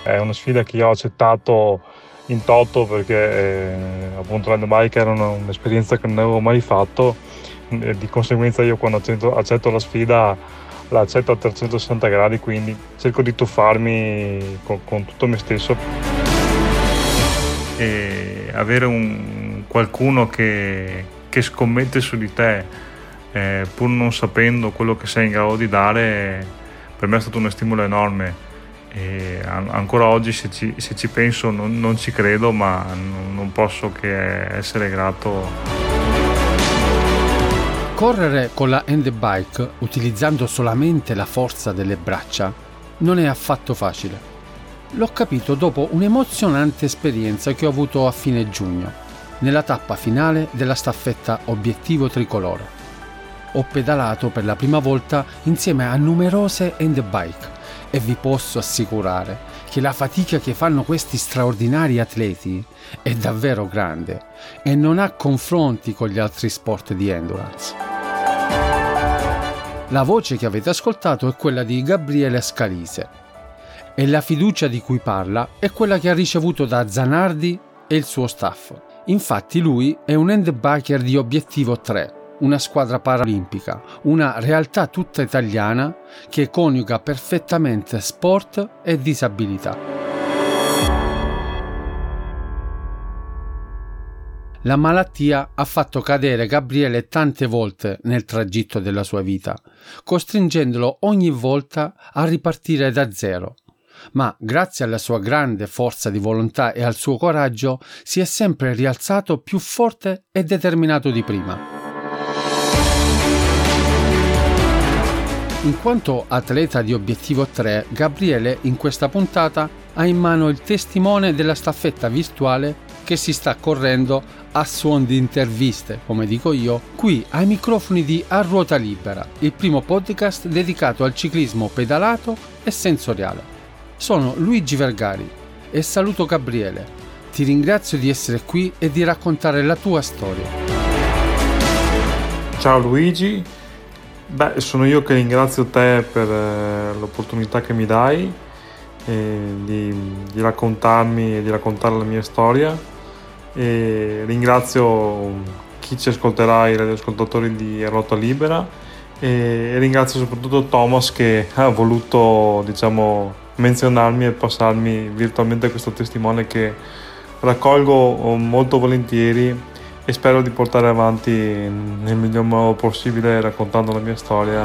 è una sfida che io ho accettato in toto perché appunto l'handbike era un'esperienza che non avevo mai fatto, di conseguenza io quando accetto la sfida la accetto a 360 gradi, quindi cerco di tuffarmi con tutto me stesso e avere qualcuno che scommette su di te pur non sapendo quello che sei in grado di dare, per me è stato uno stimolo enorme. E ancora oggi se ci penso non ci credo, ma non posso che essere grato. Correre con la handbike utilizzando solamente la forza delle braccia non è affatto facile. L'ho capito dopo un'emozionante esperienza che ho avuto a fine giugno, nella tappa finale della staffetta Obiettivo Tricolore. Ho pedalato per la prima volta insieme a numerose handbike e vi posso assicurare che la fatica che fanno questi straordinari atleti è davvero grande e non ha confronti con gli altri sport di endurance. La voce che avete ascoltato è quella di Gabriele Scalise e la fiducia di cui parla è quella che ha ricevuto da Zanardi e il suo staff. Infatti lui è un handbiker di Obiettivo 3, una squadra paralimpica, una realtà tutta italiana che coniuga perfettamente sport e disabilità. La malattia ha fatto cadere Gabriele tante volte nel tragitto della sua vita, costringendolo ogni volta a ripartire da zero. Ma grazie alla sua grande forza di volontà e al suo coraggio si è sempre rialzato più forte e determinato di prima. In quanto atleta di Obiettivo 3, Gabriele in questa puntata ha in mano il testimone della staffetta virtuale che si sta correndo a suon di interviste, come dico io, qui ai microfoni di A Ruota Libera, il primo podcast dedicato al ciclismo pedalato e sensoriale. Sono Luigi Vergari e saluto Gabriele. Ti ringrazio di essere qui e di raccontare la tua storia. Ciao Luigi. Sono io che ringrazio te per l'opportunità che mi dai di raccontarmi e di raccontare la mia storia, e ringrazio chi ci ascolterà, i radioascoltatori di Ruota Libera, e ringrazio soprattutto Thomas che ha voluto menzionarmi e passarmi virtualmente questo testimone che raccolgo molto volentieri e spero di portare avanti nel miglior modo possibile raccontando la mia storia.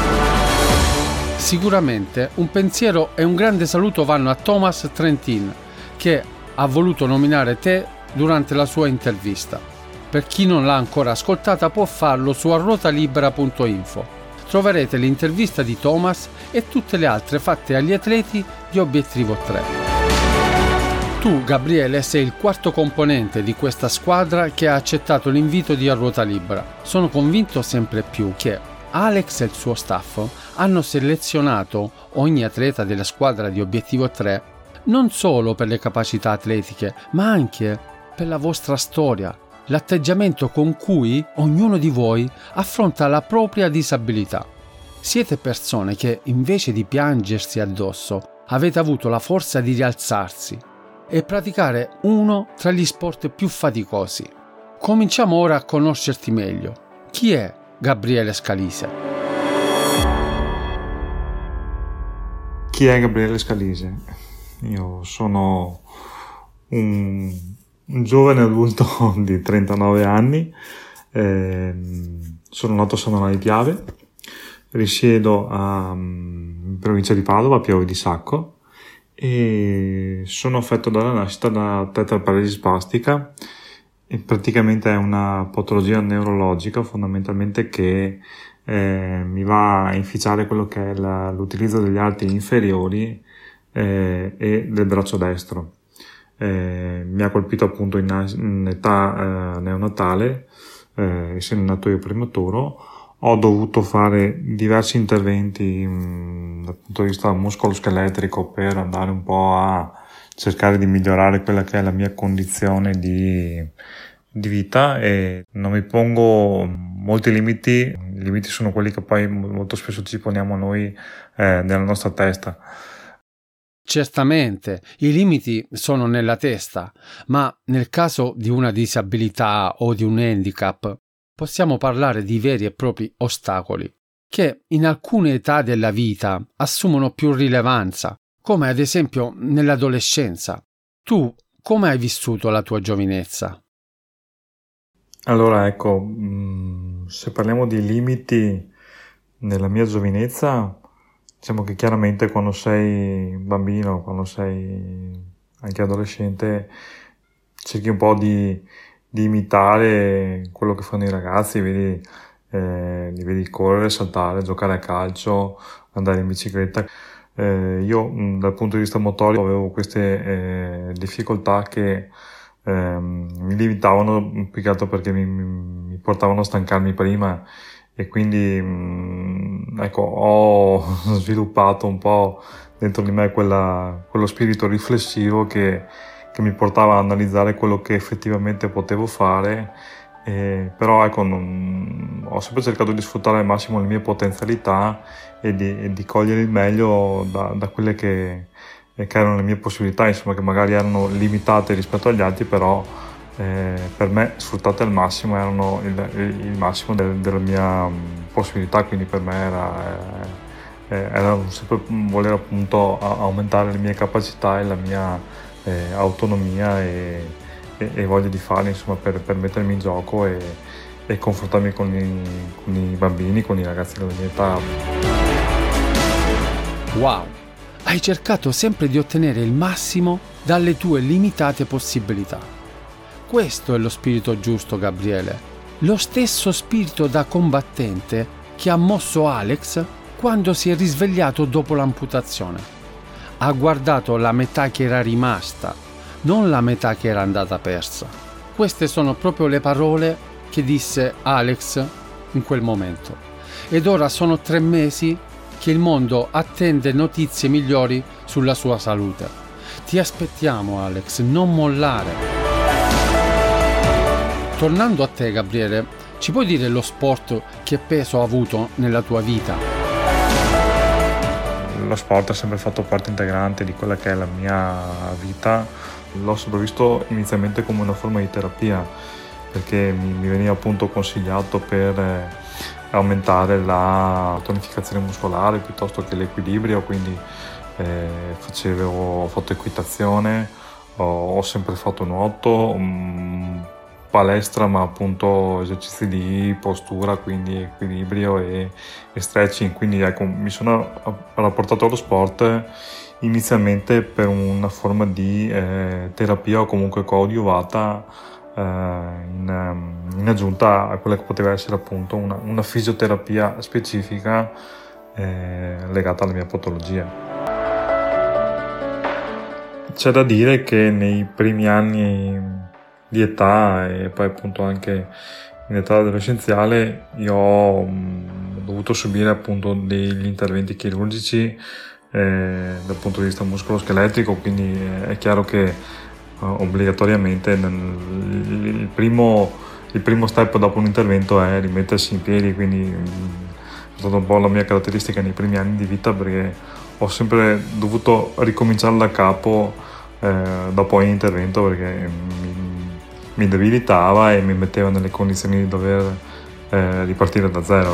Sicuramente un pensiero e un grande saluto vanno a Thomas Trentin, che ha voluto nominare te durante la sua intervista. Per chi non l'ha ancora ascoltata può farlo su arruotalibera.info. Troverete l'intervista di Thomas e tutte le altre fatte agli atleti di Obiettivo 3. Tu, Gabriele, sei il quarto componente di questa squadra che ha accettato l'invito di A Ruota Libera. Sono convinto sempre più che Alex e il suo staff hanno selezionato ogni atleta della squadra di Obiettivo 3 non solo per le capacità atletiche, ma anche per la vostra storia, l'atteggiamento con cui ognuno di voi affronta la propria disabilità. Siete persone che, invece di piangersi addosso, avete avuto la forza di rialzarsi e praticare uno tra gli sport più faticosi. Cominciamo ora a conoscerti meglio. Chi è Gabriele Scalise? Chi è Gabriele Scalise? Io sono un giovane adulto di 39 anni, sono nato a San Donà di Piave, risiedo in provincia di Padova, a Piave di Sacco, e sono affetto dalla nascita da tetraparesi spastica, e praticamente è una patologia neurologica fondamentalmente che mi va a inficiare quello che è l'utilizzo degli arti inferiori e del braccio destro. Mi ha colpito appunto in età neonatale, essendo nato io prematuro. Ho dovuto fare diversi interventi dal punto di vista muscoloscheletrico per andare un po' a cercare di migliorare quella che è la mia condizione di vita, e non mi pongo molti limiti. I limiti sono quelli che poi molto spesso ci poniamo noi nella nostra testa. Certamente, i limiti sono nella testa, ma nel caso di una disabilità o di un handicap possiamo parlare di veri e propri ostacoli che in alcune età della vita assumono più rilevanza, come ad esempio nell'adolescenza. Tu come hai vissuto la tua giovinezza? Allora, ecco, se parliamo di limiti nella mia giovinezza, diciamo che chiaramente quando sei bambino, quando sei anche adolescente, cerchi un po' di imitare quello che fanno i ragazzi, li vedi correre, saltare, giocare a calcio, andare in bicicletta. Io dal punto di vista motorio avevo queste difficoltà che mi limitavano più che altro perché mi portavano a stancarmi prima, e quindi ecco, ho sviluppato un po' dentro di me quello spirito riflessivo che mi portava a analizzare quello che effettivamente potevo fare, però ecco, ho sempre cercato di sfruttare al massimo le mie potenzialità e di cogliere il meglio da quelle che erano le mie possibilità, insomma, che magari erano limitate rispetto agli altri, però per me sfruttate al massimo, erano il massimo della mia possibilità, quindi per me era sempre voler appunto aumentare le mie capacità e la mia autonomia e voglia di fare, insomma, per mettermi in gioco e confrontarmi con i bambini, con i ragazzi della mia età. Wow! Hai cercato sempre di ottenere il massimo dalle tue limitate possibilità. Questo è lo spirito giusto, Gabriele. Lo stesso spirito da combattente che ha mosso Alex quando si è risvegliato dopo l'amputazione. Ha guardato la metà che era rimasta, non la metà che era andata persa. Queste sono proprio le parole che disse Alex in quel momento. Ed ora sono 3 mesi che il mondo attende notizie migliori sulla sua salute. Ti aspettiamo, Alex, non mollare. Tornando a te, Gabriele, ci puoi dire lo sport che peso ha avuto nella tua vita? Lo sport ha sempre fatto parte integrante di quella che è la mia vita. L'ho sempre visto inizialmente come una forma di terapia, perché mi veniva appunto consigliato per aumentare la tonificazione muscolare piuttosto che l'equilibrio, quindi ho fatto equitazione, ho sempre fatto nuoto, palestra, ma appunto esercizi di postura, quindi equilibrio e stretching, quindi ecco, mi sono rapportato allo sport inizialmente per una forma di terapia o comunque coadiuvata in aggiunta a quella che poteva essere appunto una fisioterapia specifica legata alla mia patologia. C'è da dire che nei primi anni di età e poi appunto anche in età adolescenziale io ho dovuto subire appunto degli interventi chirurgici dal punto di vista muscoloscheletrico, quindi è chiaro che obbligatoriamente il primo step dopo un intervento è rimettersi in piedi, quindi è stata un po' la mia caratteristica nei primi anni di vita, perché ho sempre dovuto ricominciare da capo dopo ogni intervento, perché mi debilitava e mi metteva nelle condizioni di dover ripartire da zero.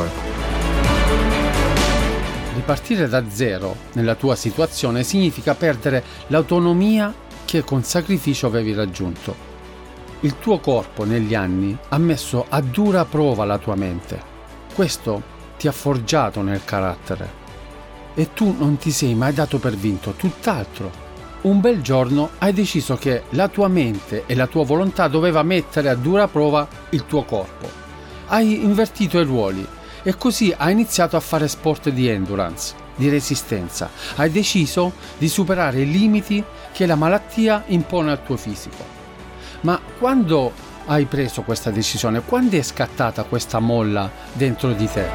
Ripartire da zero nella tua situazione significa perdere l'autonomia che con sacrificio avevi raggiunto. Il tuo corpo negli anni ha messo a dura prova la tua mente. Questo ti ha forgiato nel carattere e tu non ti sei mai dato per vinto, tutt'altro. Un bel giorno hai deciso che la tua mente e la tua volontà doveva mettere a dura prova il tuo corpo. Hai invertito i ruoli e così hai iniziato a fare sport di endurance, di resistenza. Hai deciso di superare i limiti che la malattia impone al tuo fisico. Ma quando hai preso questa decisione? Quando è scattata questa molla dentro di te?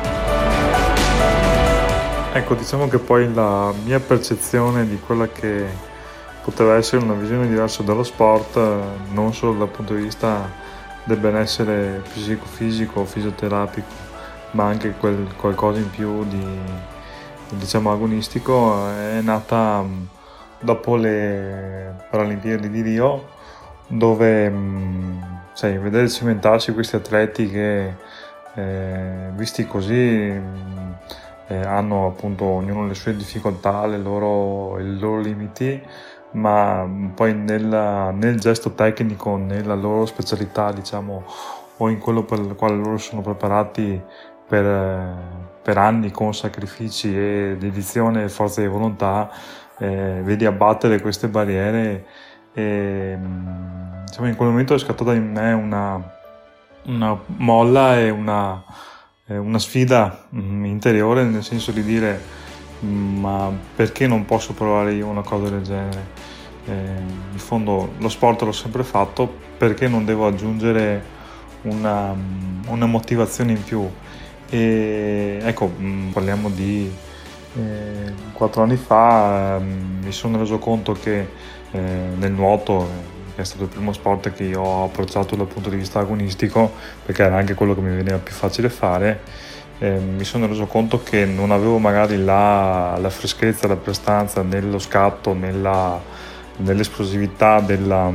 Ecco, diciamo che poi la mia percezione di quella che poteva essere una visione diversa dello sport, non solo dal punto di vista del benessere psicofisico, fisioterapico, ma anche qualcosa in più di, diciamo, agonistico, è nata dopo le Paralimpiadi di Rio, dove vedere cimentarsi questi atleti che visti così hanno appunto ognuno le sue difficoltà, i loro limiti, ma poi nel gesto tecnico, nella loro specialità, diciamo, o in quello per il quale loro sono preparati per anni con sacrifici e dedizione e forza di volontà, vedi abbattere queste barriere e in quel momento è scattata in me una molla e una sfida interiore, nel senso di dire: ma perché non posso provare io una cosa del genere? In fondo lo sport l'ho sempre fatto, perché non devo aggiungere una motivazione in più? E ecco, parliamo di 4 anni fa, mi sono reso conto che nel nuoto, che è stato il primo sport che io ho approcciato dal punto di vista agonistico, perché era anche quello che mi veniva più facile fare, mi sono reso conto che non avevo magari la freschezza, la prestanza nello scatto, nell'esplosività della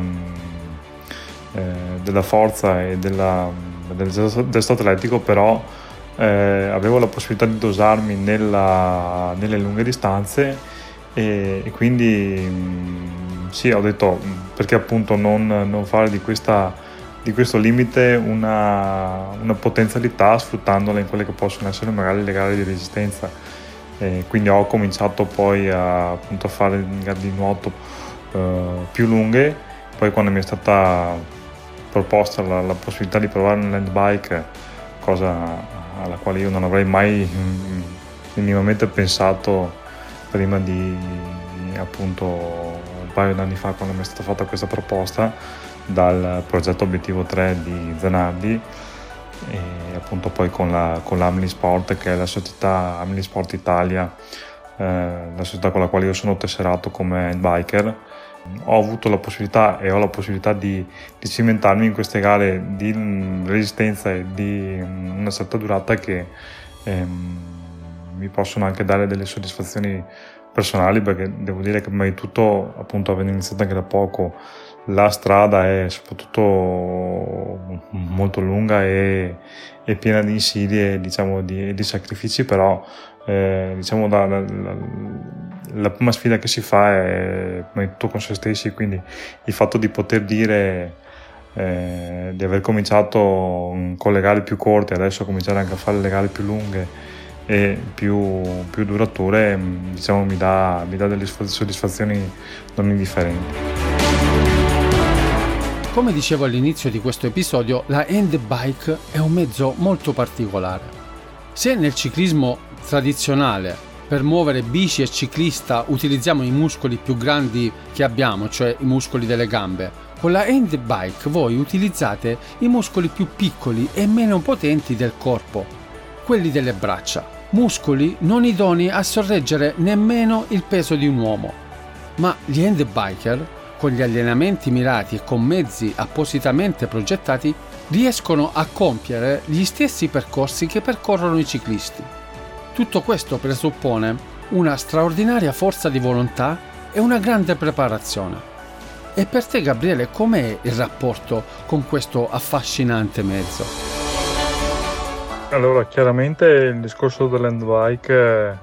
forza e del gesto atletico, però avevo la possibilità di dosarmi nelle lunghe distanze e quindi sì, ho detto, perché appunto non fare di questo limite una potenzialità, sfruttandola in quelle che possono essere magari le gare di resistenza. Quindi ho cominciato poi a fare gare di nuoto più lunghe. Poi quando mi è stata proposta la possibilità di provare un land bike, cosa alla quale io non avrei mai minimamente pensato prima di appunto un paio d'anni fa, quando mi è stata fatta questa proposta dal progetto Obiettivo 3 di Zanardi, e appunto poi con l'Amili Sport, che è la società Amili Sport Italia, la società con la quale io sono tesserato come handbiker. Ho avuto la possibilità e ho la possibilità di cimentarmi in queste gare di resistenza e di una certa durata che mi possono anche dare delle soddisfazioni personali, perché devo dire che mai tutto, appunto, avendo iniziato anche da poco, la strada è soprattutto molto lunga e piena di insidie, diciamo, di sacrifici, però diciamo la prima sfida che si fa è tutto con se stessi, quindi il fatto di poter dire di aver cominciato con le gare più corte, adesso cominciare anche a fare le gare più lunghe e più durature, diciamo, mi dà delle soddisfazioni non indifferenti. Come dicevo all'inizio di questo episodio, la handbike è un mezzo molto particolare. Se nel ciclismo tradizionale per muovere bici e ciclista utilizziamo i muscoli più grandi che abbiamo, cioè i muscoli delle gambe, con la handbike voi utilizzate i muscoli più piccoli e meno potenti del corpo, quelli delle braccia, muscoli non idonei a sorreggere nemmeno il peso di un uomo. Ma gli handbiker, con gli allenamenti mirati e con mezzi appositamente progettati, riescono a compiere gli stessi percorsi che percorrono i ciclisti. Tutto questo presuppone una straordinaria forza di volontà e una grande preparazione. E per te, Gabriele, com'è il rapporto con questo affascinante mezzo? Allora, chiaramente il discorso dell'handbike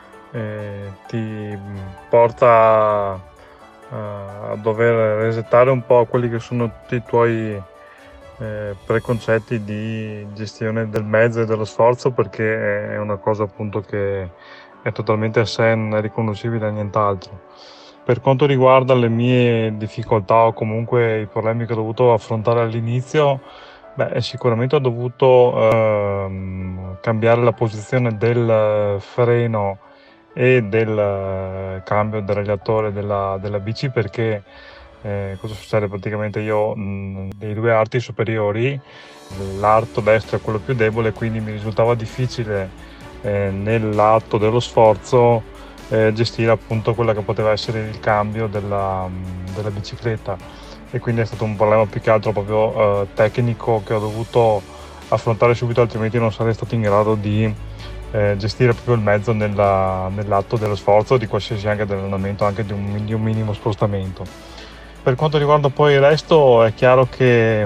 ti porta a dover resettare un po' quelli che sono tutti i tuoi preconcetti di gestione del mezzo e dello sforzo, perché è una cosa appunto che è totalmente a sé, non è riconoscibile a nient'altro. Per quanto riguarda le mie difficoltà o comunque i problemi che ho dovuto affrontare all'inizio, sicuramente ho dovuto cambiare la posizione del freno e del cambio del deragliatore della bici, perché cosa succede? Praticamente io dei due arti superiori, l'arto destro è quello più debole, quindi mi risultava difficile nell'atto dello sforzo gestire appunto quella che poteva essere il cambio della bicicletta, e quindi è stato un problema più che altro proprio tecnico, che ho dovuto affrontare subito, altrimenti non sarei stato in grado di gestire proprio il mezzo nell'atto dello sforzo, di qualsiasi anche dell'allenamento, anche di un minimo spostamento. Per quanto riguarda poi il resto, è chiaro che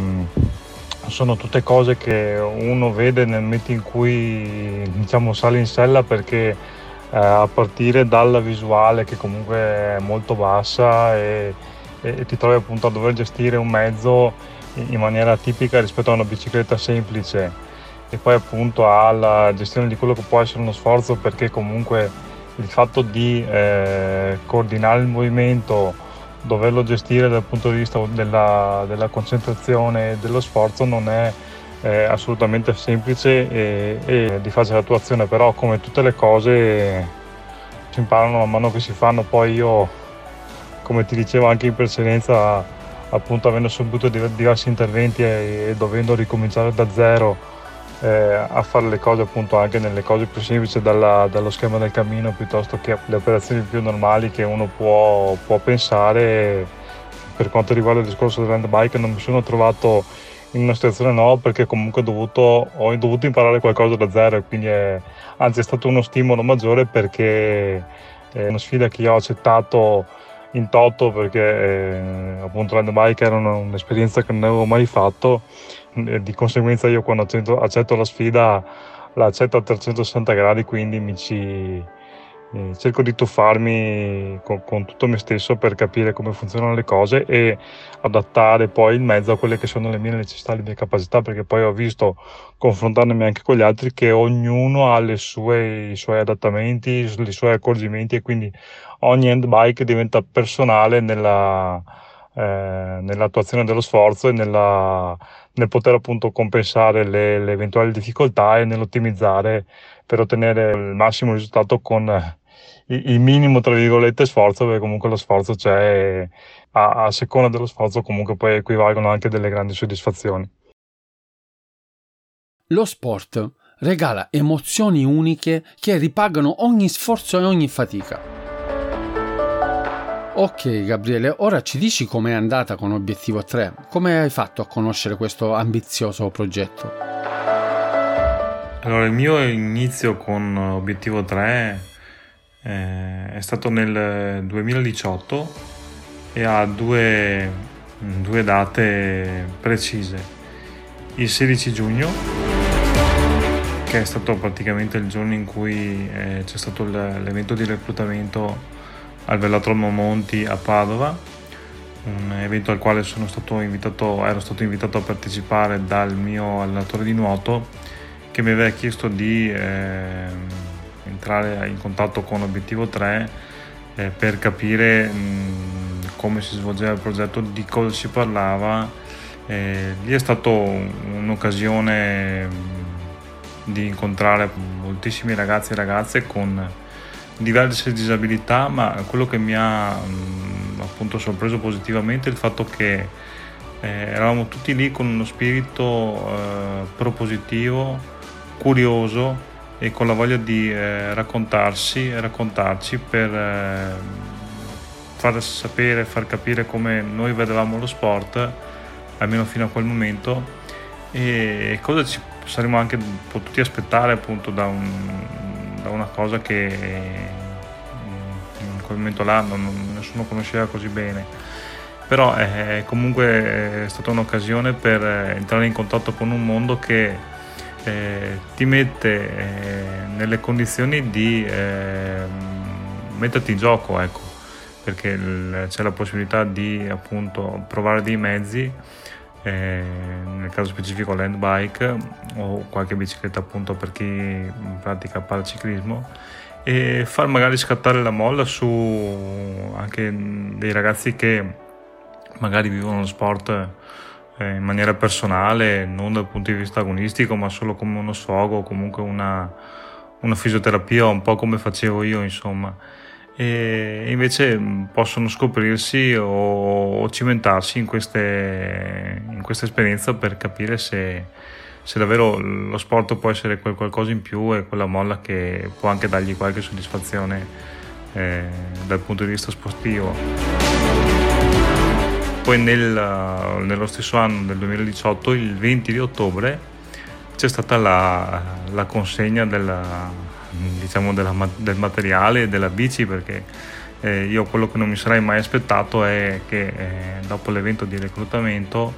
sono tutte cose che uno vede nel momento in cui, diciamo, sale in sella, perché a partire dalla visuale, che comunque è molto bassa, e ti trovi appunto a dover gestire un mezzo in maniera tipica rispetto a una bicicletta semplice, e poi appunto alla gestione di quello che può essere uno sforzo, perché comunque il fatto di coordinare il movimento, doverlo gestire dal punto di vista della concentrazione e dello sforzo, non è assolutamente semplice e di facile attuazione, però come tutte le cose si imparano man mano che si fanno. Poi io, come ti dicevo anche in precedenza, appunto avendo subito diversi interventi e dovendo ricominciare da zero a fare le cose, appunto anche nelle cose più semplici, dallo schema del cammino piuttosto che le operazioni più normali che uno può pensare. Per quanto riguarda il discorso dell'hand bike, non mi sono trovato in una situazione nuova, perché comunque ho dovuto imparare qualcosa da zero, e quindi anzi è stato uno stimolo maggiore, perché è una sfida che io ho accettato in toto, perché appunto l'hand bike era un'esperienza che non avevo mai fatto. Di conseguenza io, quando accetto la sfida, la accetto a 360 gradi, quindi cerco di tuffarmi con tutto me stesso per capire come funzionano le cose e adattare poi il mezzo a quelle che sono le mie necessità, le mie capacità, perché poi ho visto, confrontandomi anche con gli altri, che ognuno ha i suoi adattamenti, i suoi accorgimenti, e quindi ogni hand bike diventa personale nell'attuazione dello sforzo e nel poter appunto compensare le eventuali difficoltà, e nell'ottimizzare per ottenere il massimo risultato con il minimo, tra virgolette, sforzo, perché comunque lo sforzo c'è, e a seconda dello sforzo comunque poi equivalgono anche delle grandi soddisfazioni. Lo sport regala emozioni uniche che ripagano ogni sforzo e ogni fatica. Ok Gabriele, ora ci dici com'è andata con Obiettivo 3? Come hai fatto a conoscere questo ambizioso progetto? Allora, il mio inizio con Obiettivo 3 è stato nel 2018 e ha due date precise. Il 16 giugno, che è stato praticamente il giorno in cui c'è stato l'evento di reclutamento al Velodromo Monti a Padova, un evento al quale ero stato invitato a partecipare dal mio allenatore di nuoto, che mi aveva chiesto di entrare in contatto con Obiettivo 3 per capire come si svolgeva il progetto, di cosa si parlava. Lì è stato un'occasione di incontrare moltissimi ragazzi e ragazze con diverse disabilità, ma quello che mi ha appunto sorpreso positivamente è il fatto che eravamo tutti lì con uno spirito propositivo, curioso, e con la voglia di raccontarci per far capire come noi vedevamo lo sport, almeno fino a quel momento, e cosa ci saremmo anche potuti aspettare appunto da una cosa che in quel momento là nessuno conosceva così bene. Però comunque è stata un'occasione per entrare in contatto con un mondo che ti mette nelle condizioni di metterti in gioco, ecco, perché c'è la possibilità di appunto provare dei mezzi, nel caso specifico l'hand bike o qualche bicicletta appunto per chi pratica paraciclismo, e far magari scattare la molla su anche dei ragazzi che magari vivono lo sport in maniera personale, non dal punto di vista agonistico, ma solo come uno sfogo, o comunque una fisioterapia, un po' come facevo io, insomma. E invece possono scoprirsi o cimentarsi in questa esperienza, per capire se davvero lo sport può essere qualcosa in più, e quella molla che può anche dargli qualche soddisfazione dal punto di vista sportivo. Poi nello stesso anno del 2018, il 20 di ottobre, c'è stata la consegna del materiale e della bici, perché io quello che non mi sarei mai aspettato è che dopo l'evento di reclutamento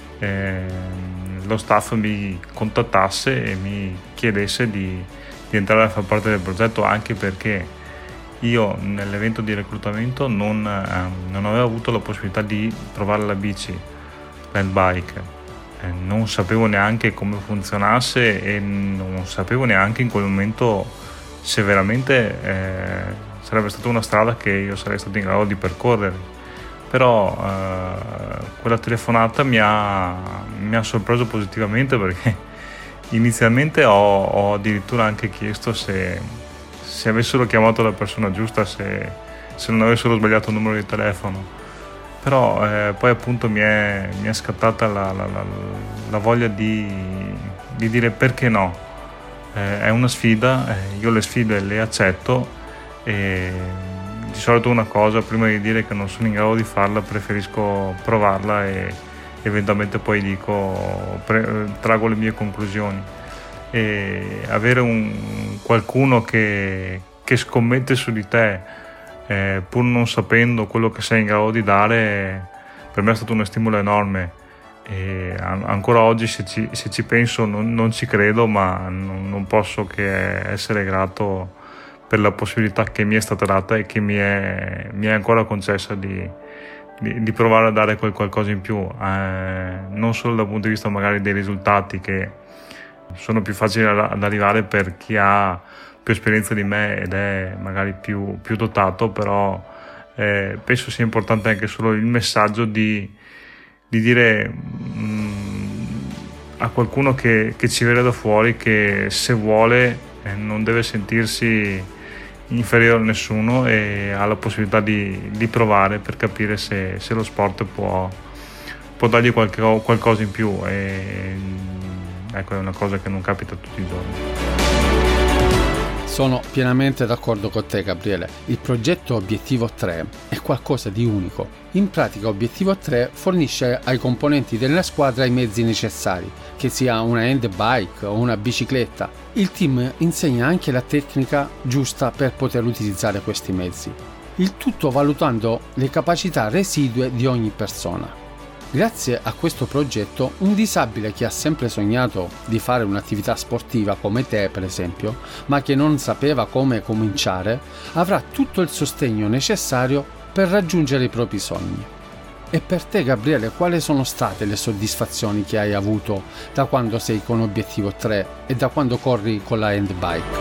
lo staff mi contattasse e mi chiedesse di entrare a far parte del progetto, anche perché io nell'evento di reclutamento non avevo avuto la possibilità di provare la bici, l'handbike. Non sapevo neanche come funzionasse e non sapevo neanche in quel momento se veramente sarebbe stata una strada che io sarei stato in grado di percorrere. Però quella telefonata mi ha sorpreso positivamente, perché inizialmente ho addirittura anche chiesto se avessero chiamato la persona giusta, se non avessero sbagliato il numero di telefono. Però poi appunto mi è scattata la voglia di dire perché no. È una sfida, io le sfide le accetto, e di solito una cosa, prima di dire che non sono in grado di farla, preferisco provarla e eventualmente poi trago le mie conclusioni. E avere qualcuno che scommette su di te, pur non sapendo quello che sei in grado di dare, per me è stato uno stimolo enorme, e ancora oggi se ci penso non ci credo, ma non posso che essere grato per la possibilità che mi è stata data e che mi è ancora concessa di provare a dare qualcosa in più, non solo dal punto di vista magari dei risultati, che sono più facili ad arrivare per chi ha più esperienza di me ed è magari più dotato, però penso sia importante anche solo il messaggio di dire a qualcuno che ci vede da fuori che se vuole non deve sentirsi inferiore a nessuno e ha la possibilità di provare per capire se lo sport può dargli qualcosa in più, e ecco, è una cosa che non capita tutti i giorni. Sono pienamente d'accordo con te, Gabriele. Il progetto Obiettivo 3 è qualcosa di unico. In pratica Obiettivo 3 fornisce ai componenti della squadra i mezzi necessari, che sia una handbike o una bicicletta. Il team insegna anche la tecnica giusta per poter utilizzare questi mezzi. Il tutto valutando le capacità residue di ogni persona. Grazie a questo progetto, un disabile che ha sempre sognato di fare un'attività sportiva come te, per esempio, ma che non sapeva come cominciare, avrà tutto il sostegno necessario per raggiungere i propri sogni. E per te, Gabriele, quali sono state le soddisfazioni che hai avuto da quando sei con Obiettivo 3 e da quando corri con la handbike?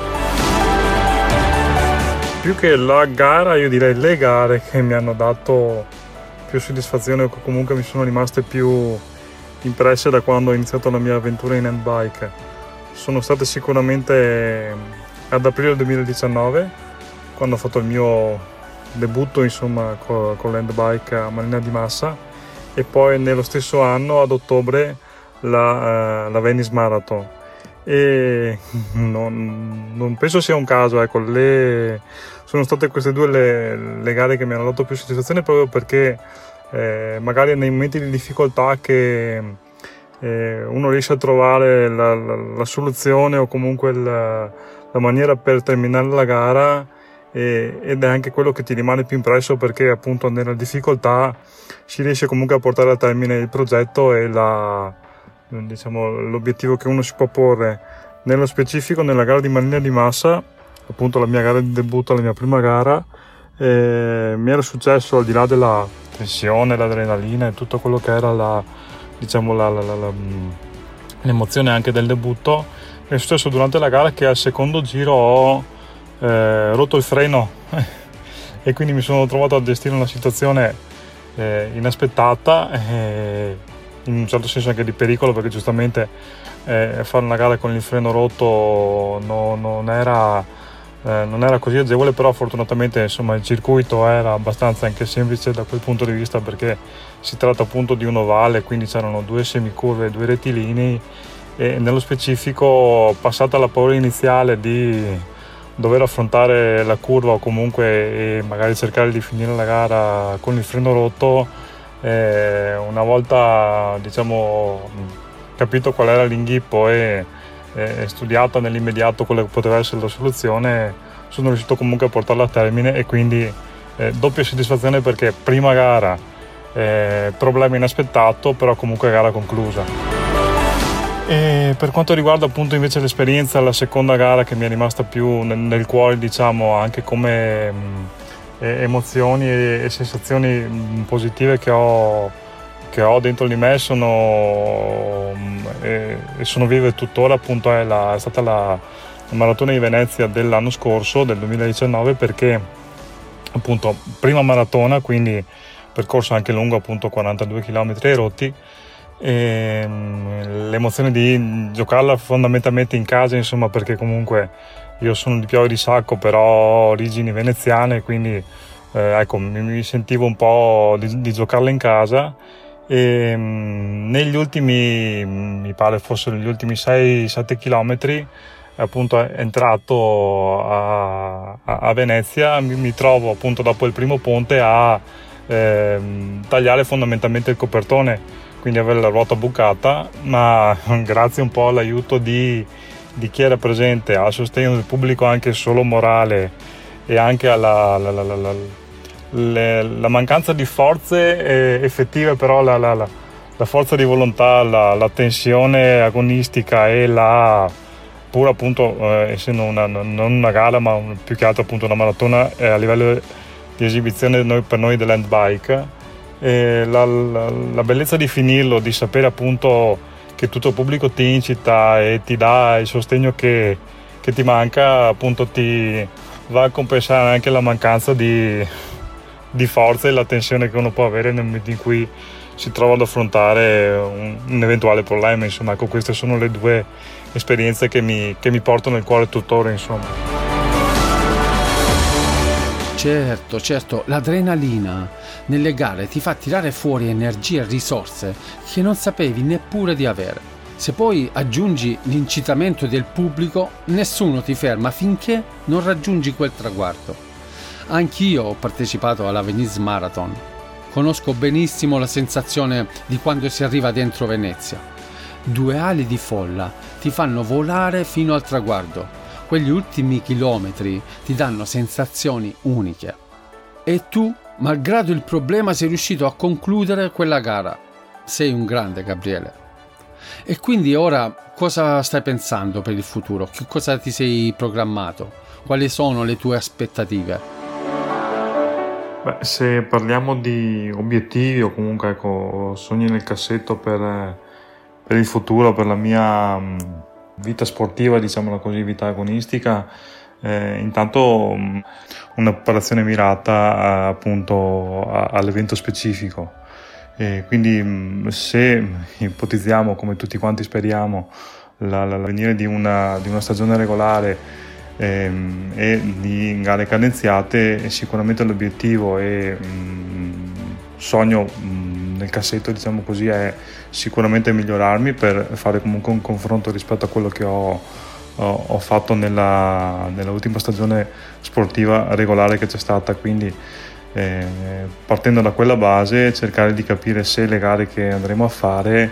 Più che la gara, io direi le gare che mi hanno dato più soddisfazione, o comunque mi sono rimaste più impresse da quando ho iniziato la mia avventura in handbike. Sono state sicuramente ad aprile 2019, quando ho fatto il mio debutto insomma con l'handbike a Marina di Massa, e poi nello stesso anno ad ottobre la Venice Marathon. E non penso sia un caso, ecco, sono state queste due le gare che mi hanno dato più soddisfazione, proprio perché magari nei momenti di difficoltà che uno riesce a trovare la soluzione, o comunque la maniera per terminare la gara, ed è anche quello che ti rimane più impresso, perché appunto nella difficoltà si riesce comunque a portare a termine il progetto e l'obiettivo che uno si può porre. Nello specifico, nella gara di Marina di Massa, appunto la mia gara di debutto, la mia prima gara, mi era successo, al di là della tensione, l'adrenalina e tutto quello che era l'emozione anche del debutto, mi è successo durante la gara che al secondo giro ho rotto il freno e quindi mi sono trovato a gestire una situazione inaspettata, in un certo senso anche di pericolo, perché giustamente fare una gara con il freno rotto non era così agevole, però fortunatamente insomma il circuito era abbastanza anche semplice da quel punto di vista, perché si tratta appunto di un ovale, quindi c'erano 2 semicurve e 2 rettilinei, e nello specifico, passata la paura iniziale di dover affrontare la curva o comunque magari cercare di finire la gara con il freno rotto, una volta capito qual era l'inghippo e studiata nell'immediato quella che poteva essere la soluzione, sono riuscito comunque a portarla a termine, e quindi doppia soddisfazione, perché prima gara problema inaspettato, però comunque gara conclusa. E per quanto riguarda appunto invece l'esperienza, la seconda gara che mi è rimasta più nel cuore, diciamo, anche come emozioni e sensazioni positive che ho dentro di me, sono vive tuttora, appunto è stata la maratona di Venezia dell'anno scorso, del 2019, perché appunto prima maratona, quindi percorso anche lungo, appunto 42 km rotti, e l'emozione di giocarla fondamentalmente in casa, insomma, perché comunque io sono di Piave di Sacco, però ho origini veneziane, quindi ecco, mi sentivo un po' di giocarla in casa. E negli ultimi, mi pare fossero gli ultimi 6-7 km, appunto entrato a Venezia, mi trovo appunto dopo il primo ponte a tagliare fondamentalmente il copertone, quindi avere la ruota bucata, ma grazie un po' all'aiuto di chi era presente, al sostegno del pubblico anche solo morale, e anche alla mancanza di forze effettive, però la forza di volontà, la tensione agonistica e pure appunto essendo non una gara, ma più che altro appunto una maratona a livello di esibizione per noi dell'handbike, la bellezza di finirlo, di sapere appunto che tutto il pubblico ti incita e ti dà il sostegno che ti manca, appunto ti va a compensare anche la mancanza di forza e la tensione che uno può avere nel momento in cui si trova ad affrontare un eventuale problema. Insomma, ecco, queste sono le due esperienze che mi portano nel cuore tuttora, insomma. Certo, l'adrenalina nelle gare ti fa tirare fuori energie e risorse che non sapevi neppure di avere. Se poi aggiungi l'incitamento del pubblico, nessuno ti ferma finché non raggiungi quel traguardo. Anch'io ho partecipato alla Venice Marathon. Conosco benissimo la sensazione di quando si arriva dentro Venezia. 2 ali di folla ti fanno volare fino al traguardo. Quegli ultimi chilometri ti danno sensazioni uniche. E tu, malgrado il problema, sei riuscito a concludere quella gara. Sei un grande, Gabriele. E quindi ora cosa stai pensando per il futuro? Che cosa ti sei programmato? Quali sono le tue aspettative? Beh, se parliamo di obiettivi o comunque ecco, sogni nel cassetto per il futuro, per la mia vita sportiva, diciamola così, vita agonistica, intanto una preparazione mirata appunto all'evento specifico. Quindi se ipotizziamo, come tutti quanti speriamo, l'avvenire di una stagione regolare e di gare cadenziate, sicuramente l'obiettivo e sogno nel cassetto, diciamo così, è sicuramente migliorarmi per fare comunque un confronto rispetto a quello che ho fatto nella ultima stagione sportiva regolare che c'è stata. Quindi partendo da quella base, cercare di capire se le gare che andremo a fare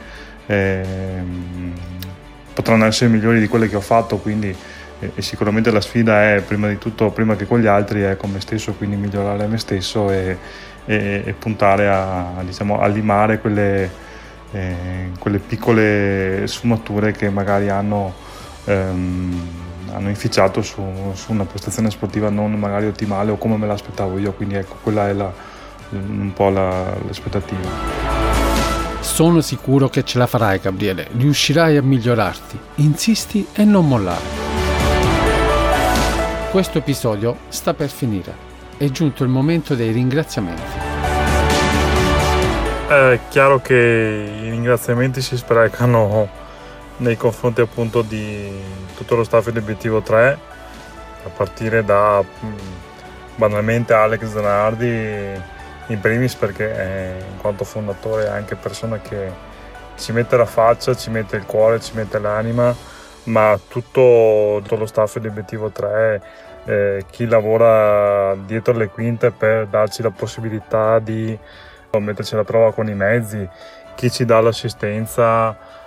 potranno essere migliori di quelle che ho fatto. Quindi sicuramente la sfida è prima di tutto, prima che con gli altri, è con me stesso, quindi migliorare me stesso e puntare a limare quelle piccole sfumature che magari hanno inficiato su una prestazione sportiva non magari ottimale o come me l'aspettavo io. Quindi ecco, quella è un po' l'aspettativa. Sono sicuro che ce la farai, Gabriele. Riuscirai a migliorarti. Insisti e non mollare. Questo episodio sta per finire. È giunto il momento dei ringraziamenti. È chiaro che i ringraziamenti si sprecano nei confronti appunto di tutto lo staff di Obiettivo 3, a partire da banalmente Alex Zanardi in primis, perché in quanto fondatore è anche persona che ci mette la faccia, ci mette il cuore, ci mette l'anima, ma tutto lo staff di Obiettivo 3, chi lavora dietro le quinte per darci la possibilità di metterci alla prova con i mezzi, chi ci dà l'assistenza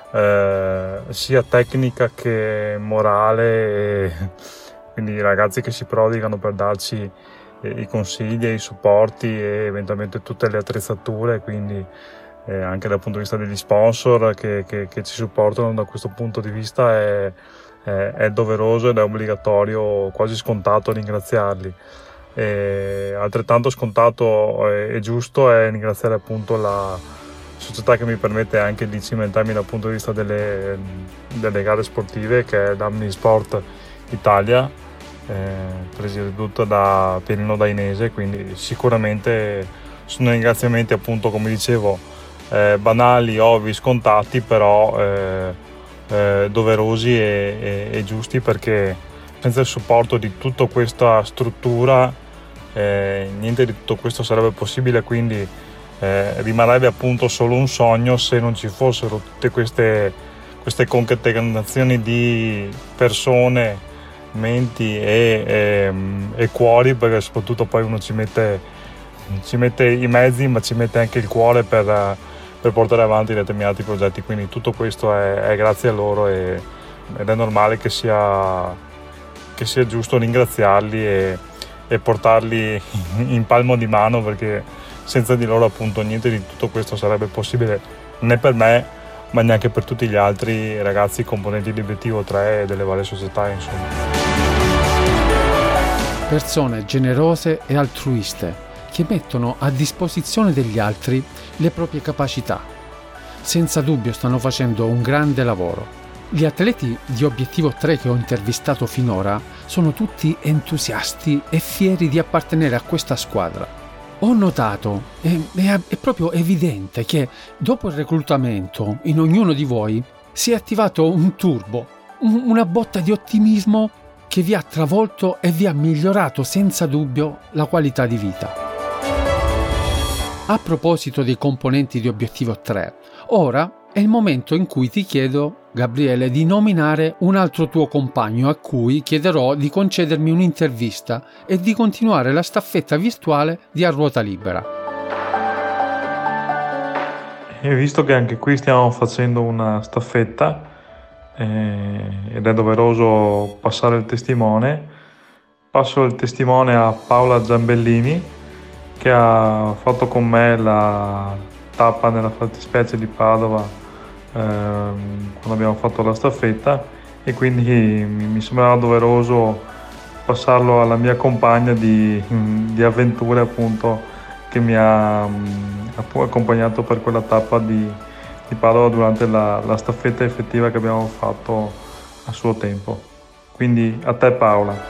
sia tecnica che morale, quindi i ragazzi che si prodigano per darci i consigli e i supporti e eventualmente tutte le attrezzature, quindi anche dal punto di vista degli sponsor che ci supportano da questo punto di vista è doveroso ed è obbligatorio, quasi scontato ringraziarli. Altrettanto scontato e giusto è ringraziare appunto la società che mi permette anche di cimentarmi dal punto di vista delle gare sportive, che è Damni Sport Italia, presieduta da Pierino Dainese, quindi sicuramente sono ringraziamenti appunto, come dicevo, banali, ovvi, scontati, però doverosi e giusti, perché senza il supporto di tutta questa struttura niente di tutto questo sarebbe possibile, quindi rimarrebbe appunto solo un sogno se non ci fossero tutte queste concatenazioni di persone, menti e cuori, perché soprattutto poi uno ci mette i mezzi, ma ci mette anche il cuore per portare avanti determinati progetti, quindi tutto questo è grazie a loro ed è normale che sia giusto ringraziarli e portarli in palmo di mano, perché senza di loro appunto niente di tutto questo sarebbe possibile, né per me ma neanche per tutti gli altri ragazzi componenti di Obiettivo 3 e delle varie società, insomma. Persone generose e altruiste che mettono a disposizione degli altri le proprie capacità. Senza dubbio stanno facendo un grande lavoro. Gli atleti di Obiettivo 3 che ho intervistato finora sono tutti entusiasti e fieri di appartenere a questa squadra. Ho notato, è proprio evidente, che dopo il reclutamento in ognuno di voi si è attivato un turbo, una botta di ottimismo che vi ha travolto e vi ha migliorato senza dubbio la qualità di vita. A proposito dei componenti di Obiettivo 3, ora è il momento in cui ti chiedo, Gabriele, di nominare un altro tuo compagno a cui chiederò di concedermi un'intervista e di continuare la staffetta virtuale di A Ruota Libera. E visto che anche qui stiamo facendo una staffetta ed è doveroso passare il testimone, passo il testimone a Paola Giambellini, che ha fatto con me la tappa nella fattispecie di Padova quando abbiamo fatto la staffetta, e quindi mi sembrava doveroso passarlo alla mia compagna di avventure, appunto, che mi ha accompagnato per quella tappa di Padova durante la staffetta effettiva che abbiamo fatto a suo tempo. Quindi a te, Paola.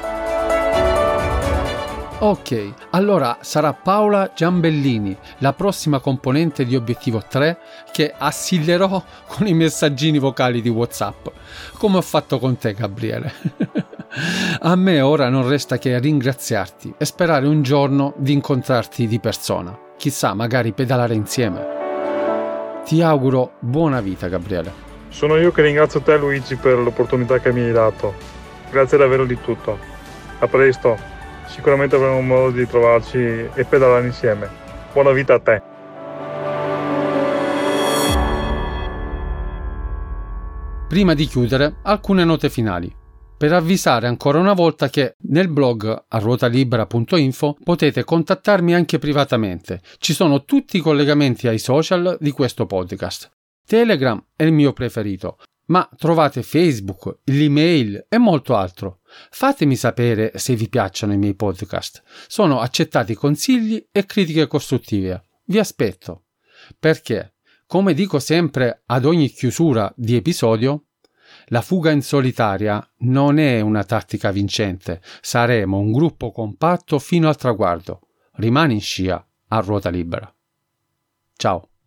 Ok, allora sarà Paola Giambellini, la prossima componente di Obiettivo 3, che assillerò con i messaggini vocali di WhatsApp, come ho fatto con te, Gabriele. A me ora non resta che ringraziarti e sperare un giorno di incontrarti di persona. Chissà, magari pedalare insieme. Ti auguro buona vita, Gabriele. Sono io che ringrazio te, Luigi, per l'opportunità che mi hai dato. Grazie davvero di tutto. A presto. Sicuramente avremo modo di trovarci e pedalare insieme. Buona vita a te. Prima di chiudere, alcune note finali. Per avvisare ancora una volta che nel blog arruotalibera.info potete contattarmi anche privatamente. Ci sono tutti i collegamenti ai social di questo podcast. Telegram è il mio preferito, ma trovate Facebook, l'email e molto altro. Fatemi sapere se vi piacciono i miei podcast. Sono accettati consigli e critiche costruttive. Vi aspetto. Perché, come dico sempre ad ogni chiusura di episodio, la fuga in solitaria non è una tattica vincente. Saremo un gruppo compatto fino al traguardo. Rimani in scia a ruota libera. Ciao.